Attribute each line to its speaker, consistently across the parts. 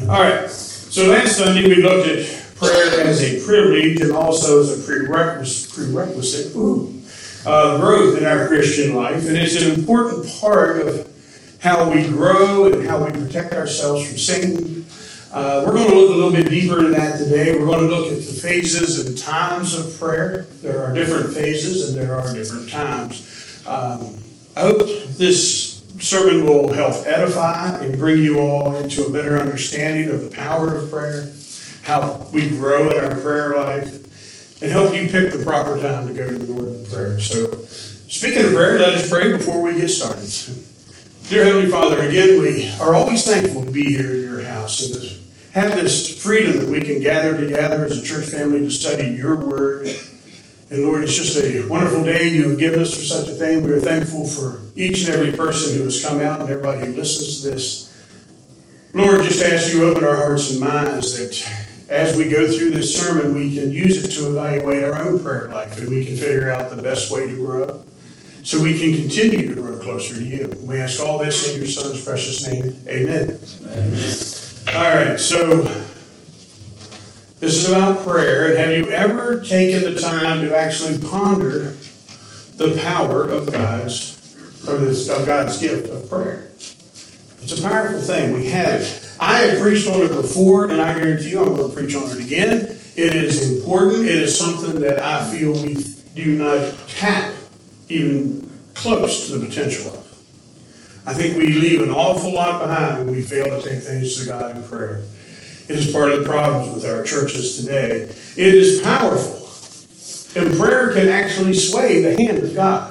Speaker 1: All right. So last Sunday we looked at prayer as a privilege and also as a prerequisite growth in our Christian life. And it's an important part of how we grow and how we protect ourselves from Satan. We're going to look a little bit deeper into that today. We're going to look at the phases and times of prayer. There are different phases and there are different times. I hope this sermon will help edify and bring you all into a better understanding of the power of prayer, how we grow in our prayer life, and help you pick the proper time to go to the Lord in prayer. So, speaking of prayer, let us pray before we get started. Dear Heavenly Father, again, we are always thankful to be here in your house and to have this freedom that we can gather together as a church family to study your word. And Lord, it's just a wonderful day you have given us for such a thing. We are thankful for each and every person who has come out and everybody who listens to this. Lord, just ask you to open our hearts and minds that as we go through this sermon, we can use it to evaluate our own prayer life and we can figure out the best way to grow so we can continue to grow closer to you. We ask all this in your Son's precious name. Amen. Amen. All right, so this is about prayer, and have you ever taken the time to actually ponder the power of God's gift of prayer? It's a powerful thing. We have it. I have preached on it before, and I guarantee you I'm going to preach on it again. It is important. It is something that I feel we do not tap even close to the potential of. I think we leave an awful lot behind when we fail to take things to God in prayer. It is part of the problems with our churches today. It is powerful. And prayer can actually sway the hand of God.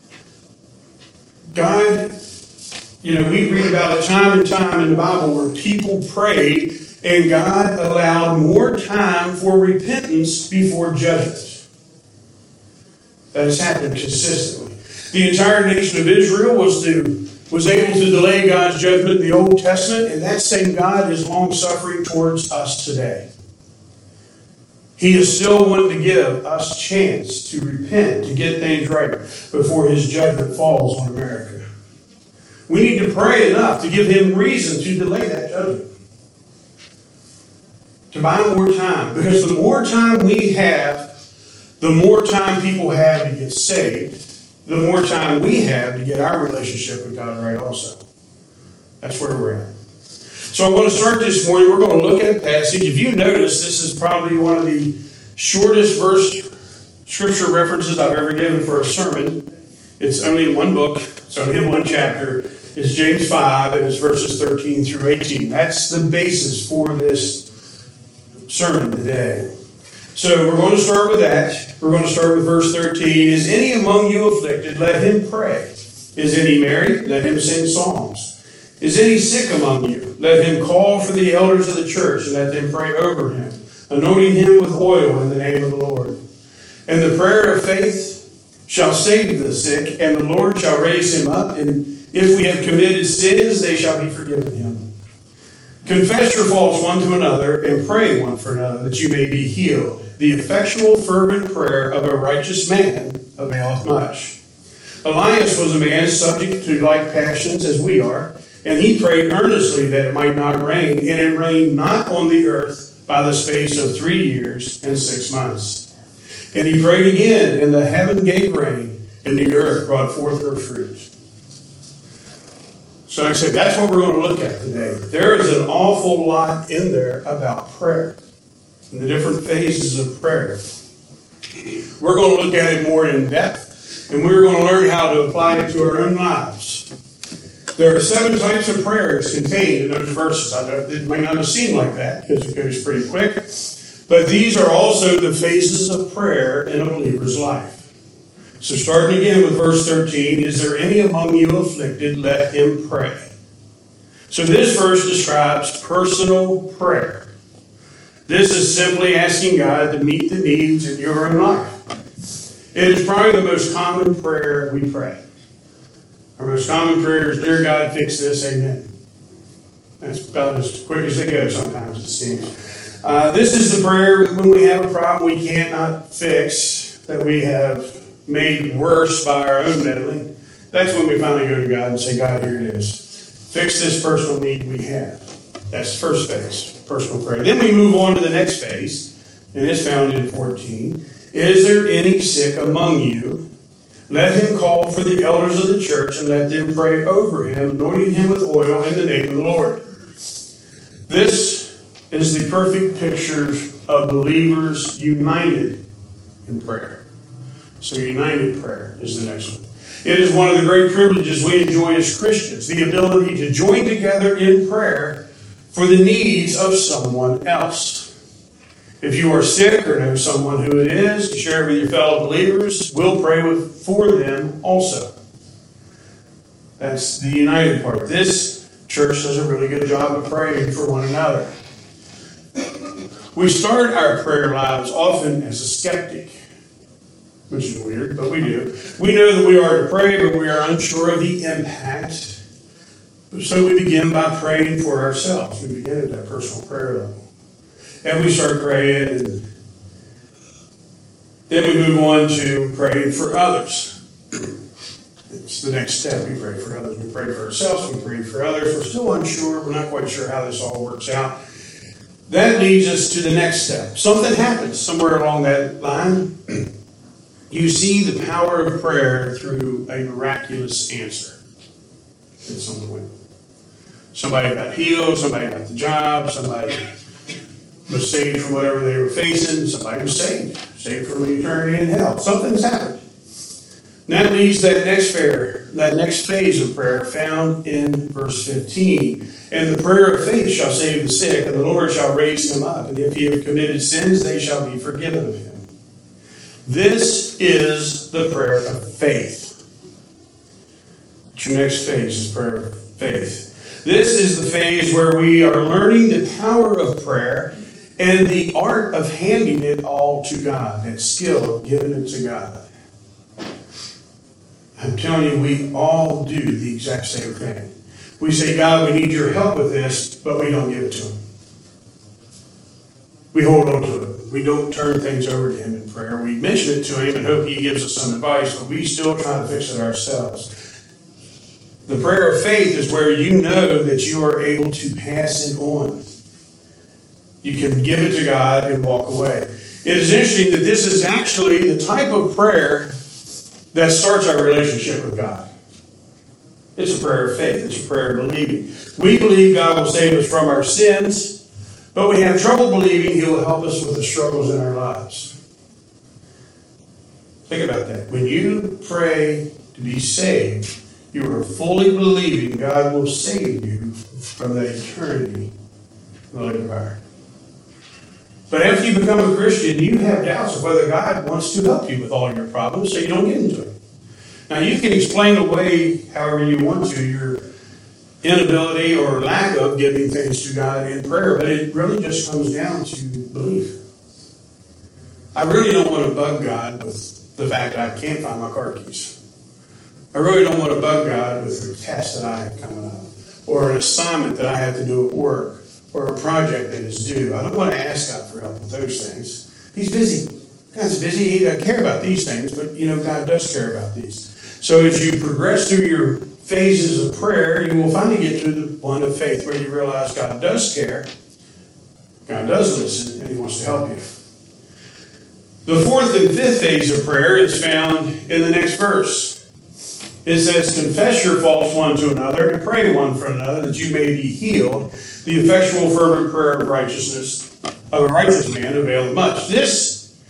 Speaker 1: God, we read about it time and time in the Bible where people prayed and God allowed more time for repentance before judgment. That has happened consistently. The entire nation of Israel was able to delay God's judgment in the Old Testament, and that same God is long-suffering towards us today. He is still wanting to give us a chance to repent, to get things right before his judgment falls on America. We need to pray enough to give him reason to delay that judgment. To buy more time. Because the more time we have, the more time people have to get saved, the more time we have to get our relationship with God right also. That's where we're at. So I want to start this morning. We're going to look at a passage. If you notice, this is probably one of the shortest scripture references I've ever given for a sermon. It's only in one book. It's only in one chapter. It's James 5, and it's verses 13 through 18. That's the basis for this sermon today. So we're going to start with that. We're going to start with verse 13. Is any among you afflicted? Let him pray. Is any merry? Let him sing psalms. Is any sick among you? Let him call for the elders of the church and let them pray over him, anointing him with oil in the name of the Lord. And the prayer of faith shall save the sick, and the Lord shall raise him up. And if we have committed sins, they shall be forgiven him. Confess your faults one to another and pray one for another that you may be healed. The effectual fervent prayer of a righteous man availeth much. Elias was a man subject to like passions as we are, and he prayed earnestly that it might not rain, and it rained not on the earth by the space of 3 years and 6 months. And he prayed again, and the heaven gave rain, and the earth brought forth her fruit. So like I said, that's what we're going to look at today. There is an awful lot in there about prayer and the different phases of prayer. We're going to look at it more in depth, and we're going to learn how to apply it to our own lives. There are 7 types of prayers contained in those verses. I know it might not have seemed like that because it goes pretty quick, but these are also the phases of prayer in a believer's life. So starting again with verse 13, is there any among you afflicted? Let him pray. So this verse describes personal prayer. This is simply asking God to meet the needs in your own life. It is probably the most common prayer we pray. Our most common prayer is, Dear God, fix this, amen. That's about as quick as they go sometimes, it seems. This is the prayer when we have a problem we cannot fix, that we have made worse by our own meddling. That's when we finally go to God and say, God, here it is. Fix this personal need we have. That's the first phase, personal prayer. Then we move on to the next phase, and it's found in 14. Is there any sick among you? Let him call for the elders of the church and let them pray over him, anointing him with oil in the name of the Lord. This is the perfect picture of believers united in prayer. So united prayer is the next one. It is one of the great privileges we enjoy as Christians, the ability to join together in prayer for the needs of someone else. If you are sick or know someone who it is, to share with your fellow believers, we'll pray for them also. That's the united part. This church does a really good job of praying for one another. We start our prayer lives often as a skeptic, which is weird, but we do. We know that we are to pray, but we are unsure of the impact. So we begin by praying for ourselves. We begin at that personal prayer level. And we start praying, and then we move on to praying for others. It's the next step. We pray for others. We pray for ourselves. We pray for others. We're still unsure. We're not quite sure how this all works out. That leads us to the next step. Something happens somewhere along that line. You see the power of prayer through a miraculous answer in some way. Somebody got healed, somebody got the job, somebody was saved from whatever they were facing, somebody was saved from eternity in hell. Something's happened. And that leads that next phase of prayer found in verse 15. And the prayer of faith shall save the sick, and the Lord shall raise him up. And if he have committed sins, they shall be forgiven of him. This is the prayer of faith. Your next phase is prayer of faith. This is the phase where we are learning the power of prayer and the art of handing it all to God, that skill of giving it to God. I'm telling you, we all do the exact same thing. We say, God, we need your help with this, but we don't give it to him. We hold on to it. We don't turn things over to him in prayer. We mention it to him and hope he gives us some advice, but we still try to fix it ourselves. The prayer of faith is where you know that you are able to pass it on. You can give it to God and walk away. It is interesting that this is actually the type of prayer that starts our relationship with God. It's a prayer of faith. It's a prayer of believing. We believe God will save us from our sins, but we have trouble believing he will help us with the struggles in our lives. Think about that. When you pray to be saved, you are fully believing God will save you from that eternity in the lake of fire. But after you become a Christian, you have doubts of whether God wants to help you with all your problems, so you don't get into it. Now, you can explain away however you want to your inability or lack of giving things to God in prayer, but it really just comes down to belief. I really don't want to bug God with the fact that I can't find my car keys. I really don't want to bug God with a test that I have coming up, or an assignment that I have to do at work, or a project that is due. I don't want to ask God for help with those things. He's busy. God's busy. He doesn't care about these things, but God does care about these. So as you progress through your phases of prayer, you will finally get to the one of faith where you realize God does care, God does listen, and he wants to help you. The fourth and fifth phase of prayer is found in the next verse. It says, confess your faults one to another and pray one for another that you may be healed. The effectual fervent prayer of righteousness of a righteous man availeth much. This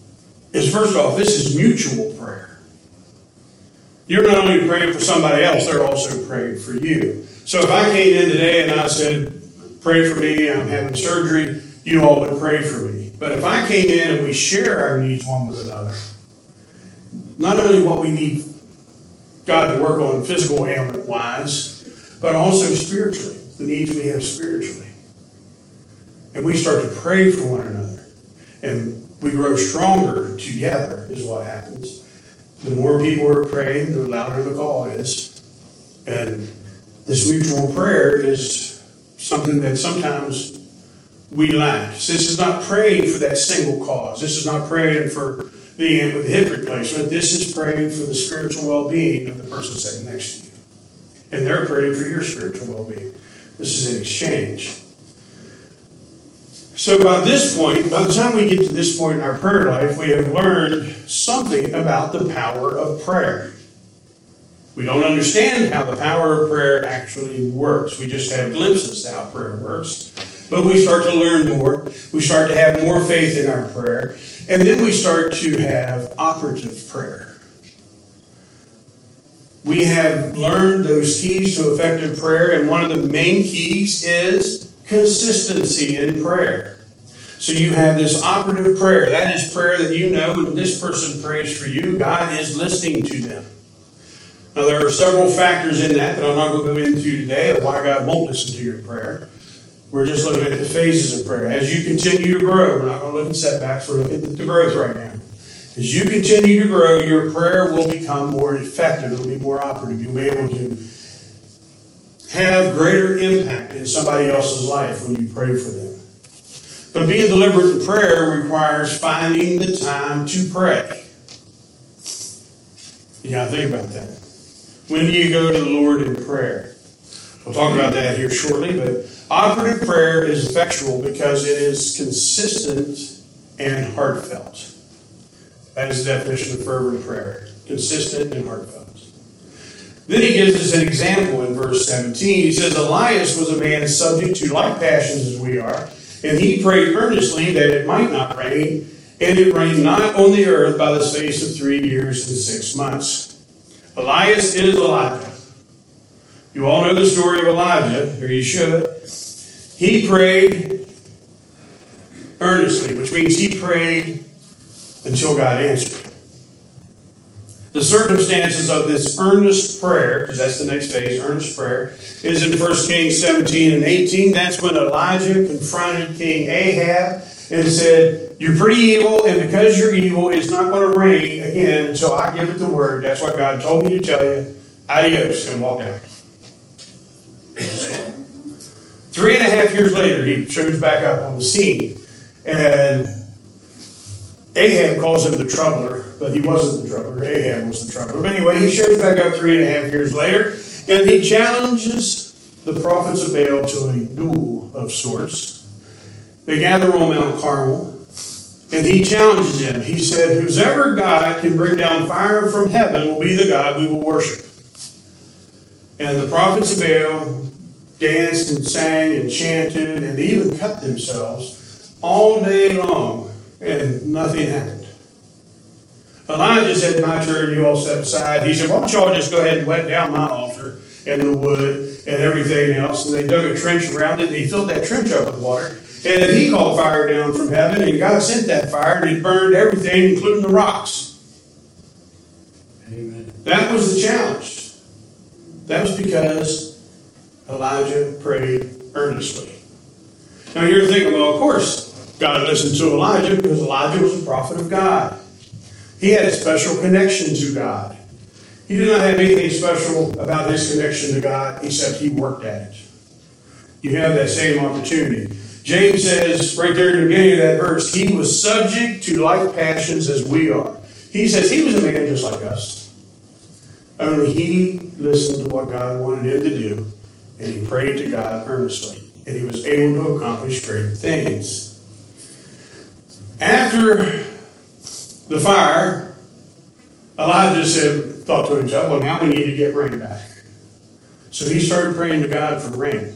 Speaker 1: is mutual prayer. You're not only praying for somebody else, they're also praying for you. So if I came in today and I said, pray for me, I'm having surgery, you all would pray for me. But if I came in and we share our needs one with another, not only what we need God to work on physical ailment-wise, but also spiritually, the needs we have spiritually. And we start to pray for one another. And we grow stronger together is what happens. The more people are praying, the louder the call is. And this mutual prayer is something that sometimes we lack. This is not praying for that single cause. This is not praying for being with hip replacement. This is praying for the spiritual well-being of the person sitting next to you. And they're praying for your spiritual well-being. This is an exchange. So by this point, by the time we get to this point in our prayer life, we have learned something about the power of prayer. We don't understand how the power of prayer actually works. We just have glimpses of how prayer works. But we start to learn more. We start to have more faith in our prayer. And then we start to have operative prayer. We have learned those keys to effective prayer, and one of the main keys is consistency in prayer. So you have this operative prayer. That is prayer that you know when this person prays for you, God is listening to them. Now, there are several factors in that I'm not going to go into today of why God won't listen to your prayer. We're just looking at the phases of prayer. As you continue to grow, we're not going to look at setbacks, we're looking at the growth right now. As you continue to grow, your prayer will become more effective. It will be more operative. You'll be able to have greater impact in somebody else's life when you pray for them. But being deliberate in prayer requires finding the time to pray. You got to think about that. When do you go to the Lord in prayer? We'll talk about that here shortly, but operative prayer is effectual because it is consistent and heartfelt. That is the definition of fervent prayer. Consistent and heartfelt. Then he gives us an example in verse 17. He says, Elias was a man subject to like passions as we are, and he prayed earnestly that it might not rain, and it rained not on the earth by the space of 3 years and 6 months. Elias is Elijah. You all know the story of Elijah, or you should. He prayed earnestly, which means he prayed until God answered. The circumstances of this earnest prayer, because that's the next phase, earnest prayer, is in 1 Kings 17 and 18. That's when Elijah confronted King Ahab and said, you're pretty evil, and because you're evil, it's not going to rain again until I give it the word. That's what God told me to tell you. Adios, and walk out. 3.5 years later, he shows back up on the scene, and Ahab calls him the troubler, but he wasn't the troubler. Ahab was the troubler. But anyway, he shows back up 3.5 years later, and he challenges the prophets of Baal to a duel of sorts. They gather on Mount Carmel, and he challenges them. He said, whoever God can bring down fire from heaven will be the God we will worship. And the prophets of Baal danced and sang and chanted, and they even cut themselves all day long, and nothing happened. Elijah said, my turn, you all step aside. He said, why don't y'all just go ahead and wet down my altar and the wood and everything else? And they dug a trench around it, and he filled that trench up with water. And then he called fire down from heaven, and God sent that fire, and it burned everything, including the rocks. Amen. That was the challenge. That was because Elijah prayed earnestly. Now you're thinking, well, of course, God listened to Elijah because Elijah was a prophet of God. He had a special connection to God. He did not have anything special about his connection to God except he worked at it. You have that same opportunity. James says right there in the beginning of that verse, he was subject to like passions as we are. He says he was a man just like us. Only he listened to what God wanted him to do, and he prayed to God earnestly, and he was able to accomplish great things. After the fire, Elijah thought to himself, well, now we need to get rain back. So he started praying to God for rain.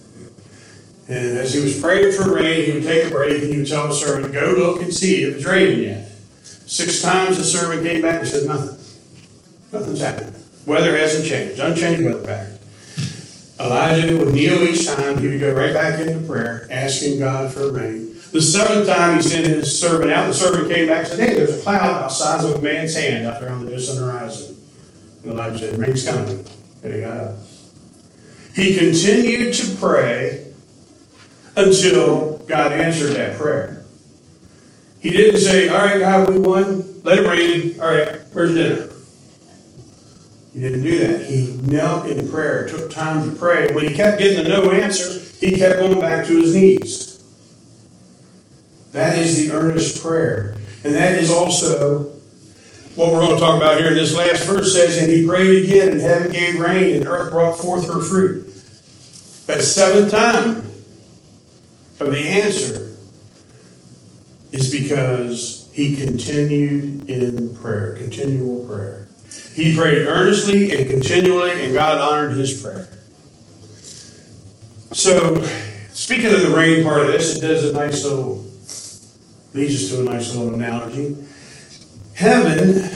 Speaker 1: And as he was praying for rain, he would take a break and he would tell the servant, go look and see if it's raining yet. 6 times the servant came back and said, nothing. Nothing's happened. Weather hasn't changed. Unchanged weather pattern. Elijah would kneel each time. He would go right back into prayer, asking God for rain. The 7th time he sent his servant out, the servant came back and said, hey, there's a cloud about the size of a man's hand out there on the distant horizon. And Elijah said, rain's coming. And he got up. He continued to pray until God answered that prayer. He didn't say, all right, God, we won. Let it rain. All right, where's dinner? He didn't do that. He knelt in prayer, took time to pray. When he kept getting a no answer, he kept going back to his knees. That is the earnest prayer. And that is also what we're going to talk about here. This last verse says, and he prayed again, and heaven gave rain, and earth brought forth her fruit. That 7th time of the answer is because he continued in prayer, continual prayer. He prayed earnestly and continually, and God honored his prayer. So, speaking of the rain part of this, it does leads us to a nice little analogy. Heaven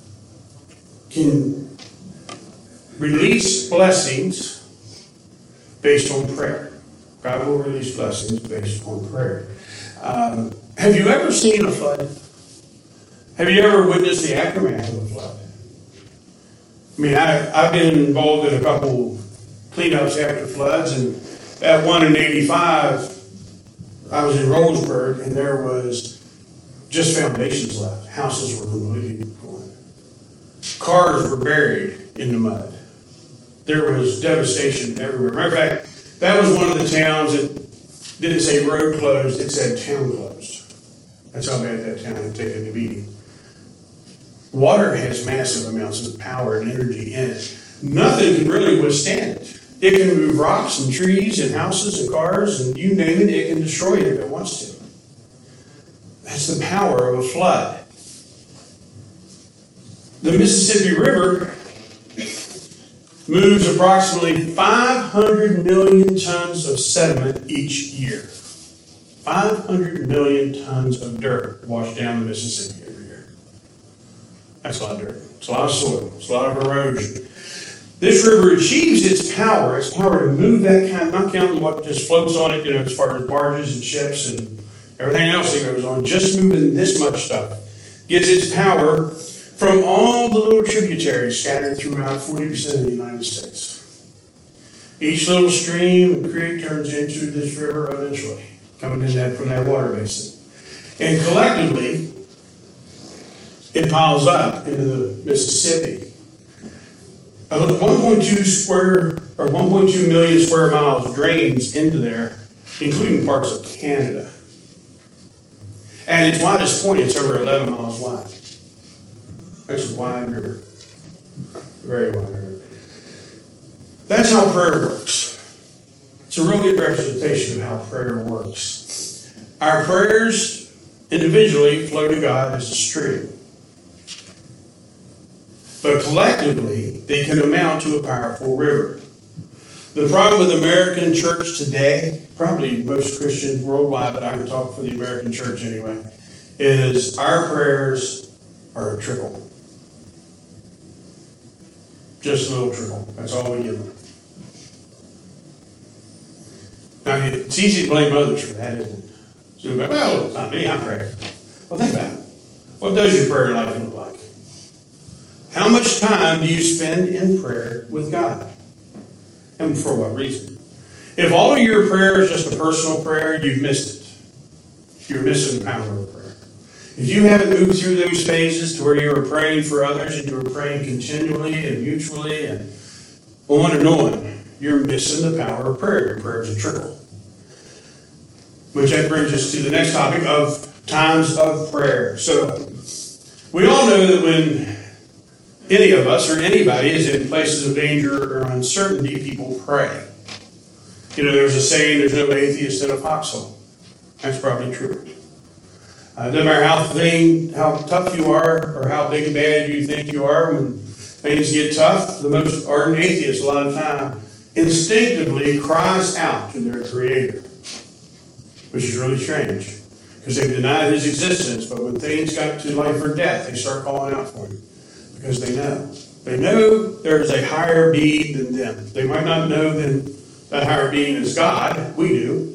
Speaker 1: can release blessings based on prayer. God will release blessings based on prayer. Have you ever seen a flood? Have you ever witnessed the aftermath of a flood? I mean, I've been involved in a couple cleanups after floods, and at one in 85, I was in Roseburg, and there was just foundations left. Houses were completely gone. Cars were buried in the mud. There was devastation everywhere. Matter of fact, that was one of the towns that didn't say road closed, it said town closed. That's how bad that town had taken the beating. Water has massive amounts of power and energy in it. Nothing can really withstand it. It can move rocks and trees and houses and cars and you name it, it can destroy it if it wants to. That's the power of a flood. The Mississippi River moves approximately 500 million tons of sediment each year. 500 million tons of dirt wash down the Mississippi every year. That's a lot of dirt. It's a lot of soil. It's a lot of erosion. This river achieves its power to move that kind, not counting what just floats on it, as far as barges and ships and everything else that goes on, just moving this much stuff. Gets its power from all the little tributaries scattered throughout 40% of the United States. Each little stream and creek turns into this river eventually, coming in from that water basin. And collectively, it piles up into the Mississippi. 1.2 million square miles drains into there, including parts of Canada. At its widest point, it's over 11 miles wide. That's a wide river. Very wide river. That's how prayer works. It's a real good representation of how prayer works. Our prayers individually flow to God as a stream. But collectively, they can amount to a powerful river. The problem with the American church today, probably most Christians worldwide, but I can talk for the American church anyway, is our prayers are a trickle. Just a little trickle. That's all we give them. Now, it's easy to blame others for that, isn't it? So, well, it's not me, I'm praying. Well, think about it. What does your prayer life look like? How much time do you spend in prayer with God? And for what reason? If all of your prayer is just a personal prayer, you've missed it. You're missing the power of prayer. If you haven't moved through those phases to where you are praying for others and you are praying continually and mutually and on, you're missing the power of prayer. Your prayer is a trickle. Which that brings us to the next topic of times of prayer. So, we all know that when any of us or anybody is in places of danger or uncertainty, people pray. There's a saying, there's no atheist in a foxhole. That's probably true. No matter how tough you are or how big and bad you think you are, when things get tough, the most ardent atheist a lot of time instinctively cries out to their Creator, which is really strange because they've denied His existence, but when things got to life or death, they start calling out for Him because they know. They know there is a higher being than them. They might not know that higher being is God. We do.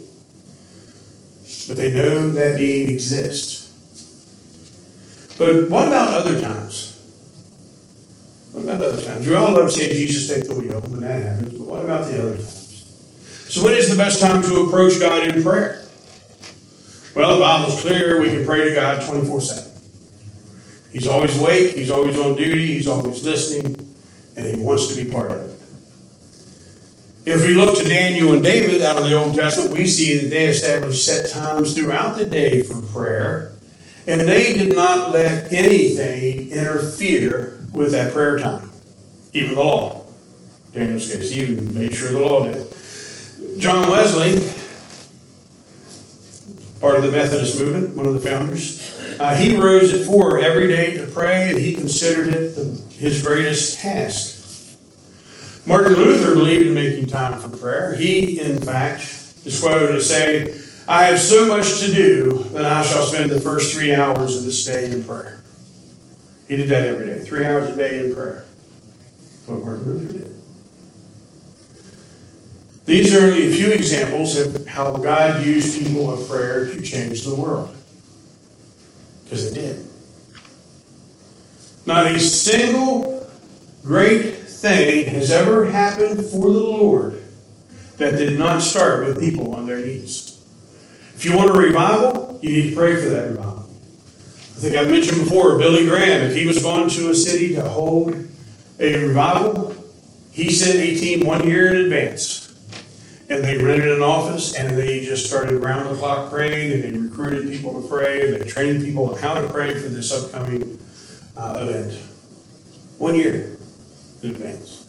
Speaker 1: But they know that being exists. But what about other times? What about other times? We all love saying, Jesus, take the wheel when that happens. But what about the other times? So when is the best time to approach God in prayer? Well, the Bible's clear. We can pray to God 24/7. He's always awake. He's always on duty. He's always listening. And He wants to be part of it. If we look to Daniel and David out of the Old Testament, we see that they established set times throughout the day for prayer, and they did not let anything interfere with that prayer time, even the law. Daniel's case, he even made sure the law did. John Wesley part of the Methodist movement, one of the founders. He rose at 4 every day to pray, and he considered it his greatest task. Martin Luther believed in making time for prayer. He, in fact, is quoted as saying, "I have so much to do that I shall spend the first 3 hours of this day in prayer." He did that every day, 3 hours a day in prayer. That's what Martin Luther did. These are only a few examples of how God used people of prayer to change the world. Because it did. Not a single great thing has ever happened for the Lord that did not start with people on their knees. If you want a revival, you need to pray for that revival. I think I've mentioned before, Billy Graham, if he was going to a city to hold a revival, he sent a team 1 year in advance. And they rented an office, and they just started round-the-clock praying, and they recruited people to pray, and they trained people on how to pray for this upcoming event. 1 year in advance.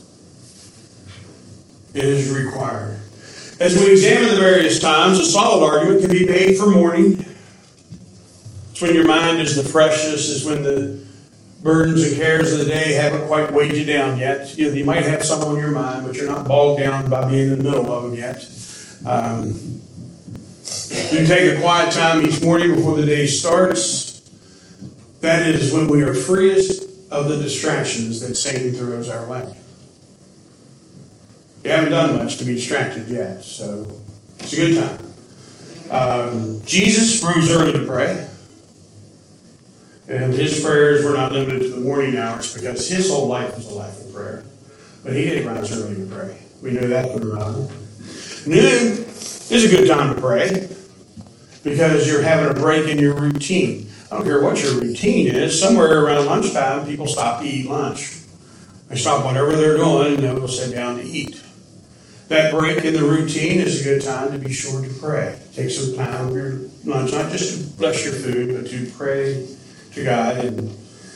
Speaker 1: It is required. As we examine the various times, a solid argument can be made for morning. It's when your mind is the freshest, it's when the burdens and cares of the day haven't quite weighed you down yet. You might have some on your mind, but you're not bogged down by being in the middle of them yet. You take a quiet time each morning before the day starts. That is when we are freest of the distractions that Satan throws our way. You haven't done much to be distracted yet, so it's a good time. Jesus rose early to pray. And his prayers were not limited to the morning hours because his whole life was a life of prayer. But he didn't rise early to pray. We know that from the Bible. Noon is a good time to pray because you're having a break in your routine. I don't care what your routine is. Somewhere around lunchtime, people stop to eat lunch. They stop whatever they're doing and they'll sit down to eat. That break in the routine is a good time to be sure to pray. Take some time with your lunch, not just to bless your food, but to pray to God and,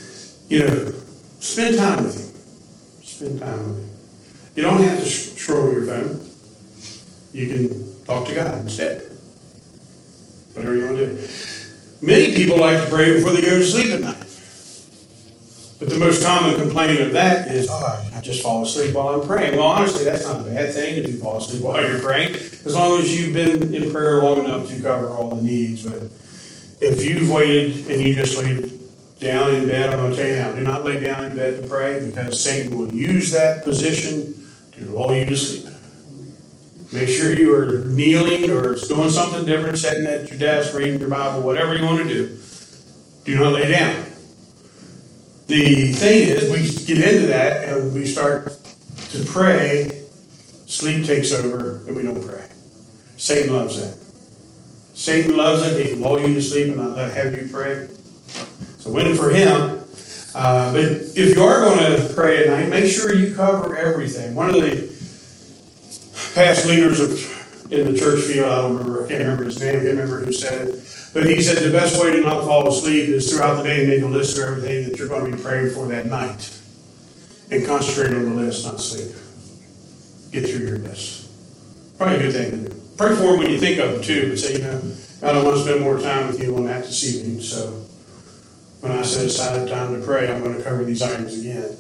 Speaker 1: spend time with Him. Spend time with Him. You don't have to scroll your phone. You can talk to God instead. Whatever you want to do. Many people like to pray before they go to sleep at night. But the most common complaint of that is, I just fall asleep while I'm praying. Well, honestly, that's not a bad thing if you fall asleep while you're praying, as long as you've been in prayer long enough to cover all the needs. But if you've waited and you just lay down in bed, I'm going to tell you now, do not lay down in bed to pray because Satan will use that position to lull you to sleep. Make sure you are kneeling or doing something different, sitting at your desk, reading your Bible, whatever you want to do. Do not lay down. The thing is, we get into that and we start to pray, sleep takes over, and we don't pray. Satan loves that. Satan loves it. He can lull you to sleep and not have you pray. So win for him. But if you are going to pray at night, make sure you cover everything. One of the past leaders in the church field, I can't remember his name, I can't remember who said it, but he said the best way to not fall asleep is throughout the day make a list of everything that you're going to be praying for that night. And concentrate on the list, not sleep. Get through your list. Probably a good thing to do. Pray for them when you think of them too, but say, God, I want to spend more time with you on that this evening, so when I set aside time to pray, I'm going to cover these items again.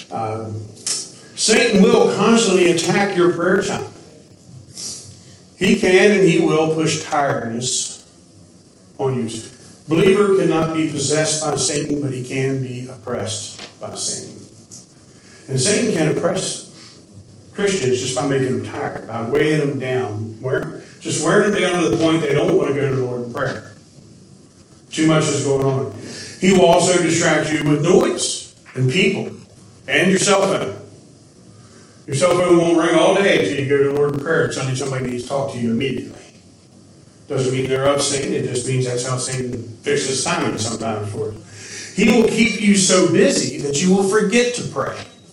Speaker 1: Satan will constantly attack your prayer time. He can and he will push tiredness on you. Believer cannot be possessed by Satan, but he can be oppressed by Satan. And Satan can oppress Christians just by making them tired, by weighing them down, just wearing them down to the point they don't want to go to the Lord in prayer. Too much is going on. He will also distract you with noise and people and your cell phone. Your cell phone won't ring all day until you go to the Lord in prayer. Suddenly somebody needs to talk to you immediately. Doesn't mean they're of Satan. It just means that's how Satan fixes timing sometimes for it. He will keep you so busy that you will forget to pray.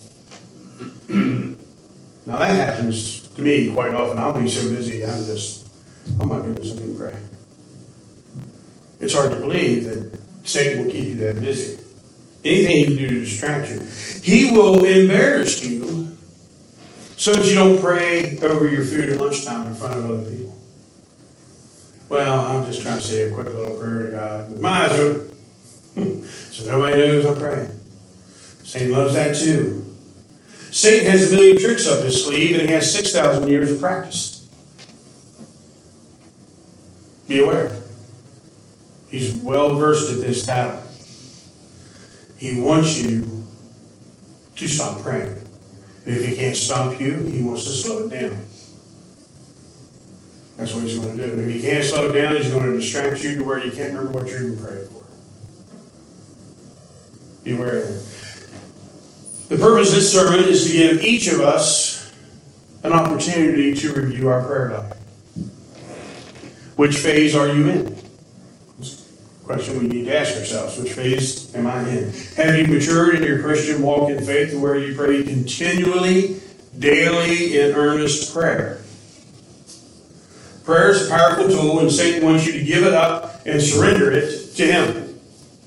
Speaker 1: Now that happens to me quite often. I'll be so busy, I'm just, oh my goodness, I didn't pray. It's hard to believe that Satan will keep you that busy. Anything he can do to distract you. He will embarrass you so that you don't pray over your food at lunchtime in front of other people. Well, I'm just trying to say a quick little prayer to God with my eyes open, so nobody knows I'm praying. Satan loves that too. Satan has a million tricks up his sleeve, and he has 6,000 years of practice. Be aware. He's well versed at this battle. He wants you to stop praying. If he can't stop you, he wants to slow it down. That's what he's going to do. If he can't slow it down, he's going to distract you to where you can't remember what you're even praying for. Be aware of that. The purpose of this sermon is to give each of us an opportunity to review our prayer life. Which phase are you in? Question we need to ask ourselves. Which phase am I in? Have you matured in your Christian walk in faith to where you pray continually, daily, in earnest prayer? Prayer is a powerful tool, and Satan wants you to give it up and surrender it to him.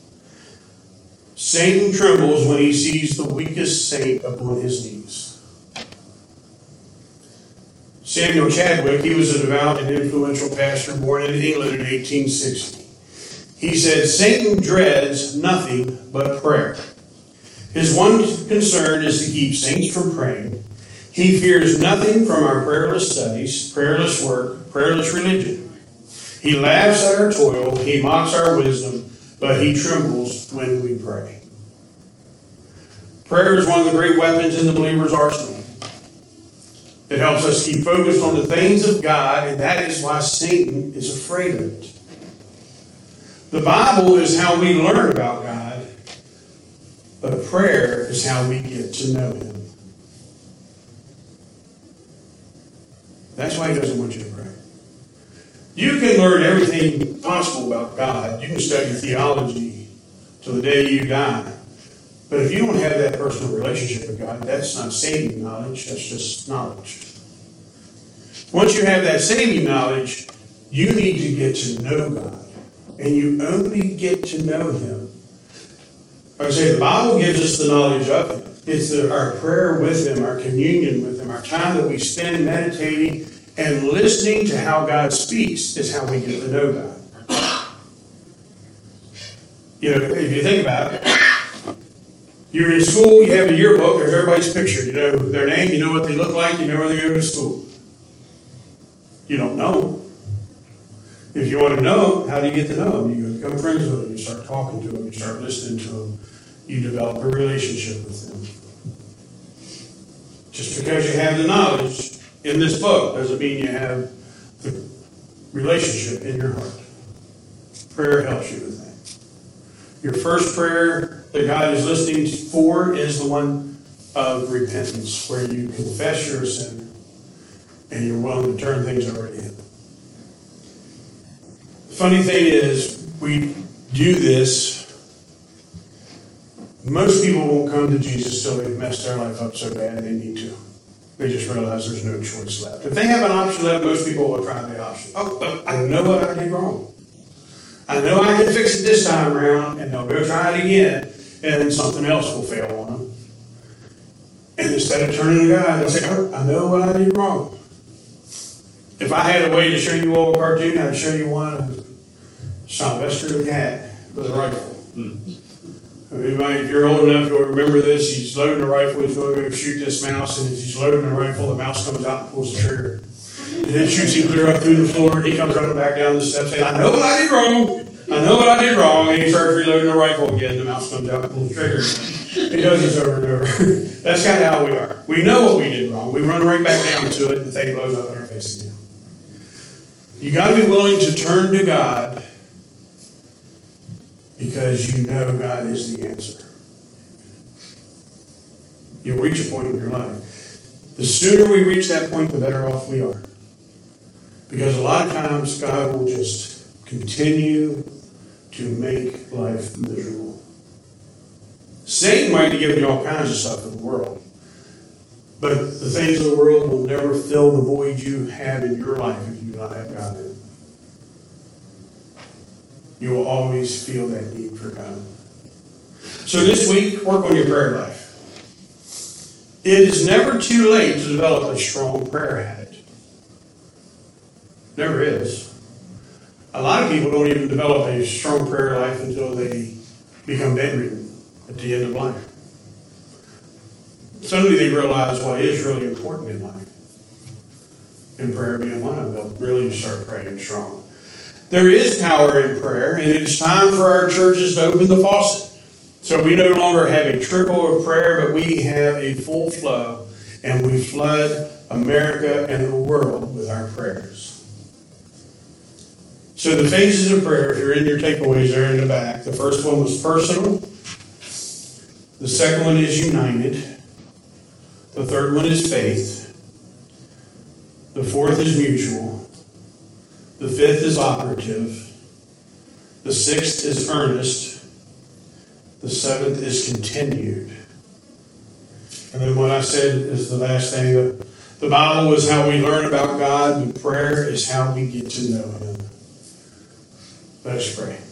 Speaker 1: Satan trembles when he sees the weakest saint upon his knees. Samuel Chadwick, he was a devout and influential pastor born in England in 1860. He said, Satan dreads nothing but prayer. His one concern is to keep saints from praying. He fears nothing from our prayerless studies, prayerless work, prayerless religion. He laughs at our toil, he mocks our wisdom, but he trembles when we pray. Prayer is one of the great weapons in the believer's arsenal. It helps us keep focused on the things of God, and that is why Satan is afraid of it. The Bible is how we learn about God, but prayer is how we get to know Him. That's why He doesn't want you to pray. You can learn everything possible about God. You can study theology till the day you die. But if you don't have that personal relationship with God, that's not saving knowledge, that's just knowledge. Once you have that saving knowledge, you need to get to know God. And you only get to know Him. Like I say, the Bible gives us the knowledge of Him. It's our prayer with Him, our communion with Him, our time that we spend meditating and listening to how God speaks is how we get to know God. You know, if you think about it, you're in school, you have a yearbook, there's everybody's picture. You know their name, you know what they look like, you know where they go to school. You don't know. If you want to know, how do you get to know them? You become friends with them, you start talking to them, you start listening to them, you develop a relationship with them. Just because you have the knowledge in this book doesn't mean you have the relationship in your heart. Prayer helps you with that. Your first prayer that God is listening for is the one of repentance, where you confess your sin and you're willing to turn things over to Him. The funny thing is, we do this. Most people won't come to Jesus till they've messed their life up so bad they need to. They just realize there's no choice left. If they have an option left, most people will try the option. Oh, I know what I did wrong. I know I can fix it this time around, and they'll go try it again, and then something else will fail on them. And instead of turning to God, they'll say, oh, I know what I did wrong. If I had a way to show you all a cartoon, I'd show you one of Sylvester the cat with a rifle. If you're old enough, you'll remember this. He's loading a rifle, he's going to go shoot this mouse, and as he's loading the rifle, the mouse comes out and pulls the trigger. And then shoots him clear up through the floor, and he comes running back down the steps saying, I know what I did wrong. I know what I did wrong. And he starts reloading the rifle again. The mouse comes out and pulls the trigger. He does this over and over. That's kind of how we are. We know what we did wrong. We run right back down to it, and the thing blows up in our face again. You got to be willing to turn to God because you know God is the answer. You'll reach a point in your life. The sooner we reach that point, the better off we are. Because a lot of times God will just continue to make life miserable. Satan might be giving you all kinds of stuff in the world. But the things of the world will never fill the void you have in your life if you do not have God in it. You will always feel that need for God. So this week, work on your prayer life. It is never too late to develop a strong prayer habit. Never is. A lot of people don't even develop a strong prayer life until they become bedridden at the end of life. Suddenly they realize what is really important in life. And prayer being one of them, they'll really start praying strong. There is power in prayer, and it's time for our churches to open the faucet. So we no longer have a trickle of prayer, but we have a full flow, and we flood America and the world with our prayers. So the phases of prayer, if you're in your takeaways, they're in the back. The first one was personal. The second one is united. The third one is faith. The fourth is mutual. The fifth is operative. The sixth is earnest. The seventh is continued. And then what I said is the last thing. The Bible is how we learn about God, but prayer is how we get to know Him. Let us pray.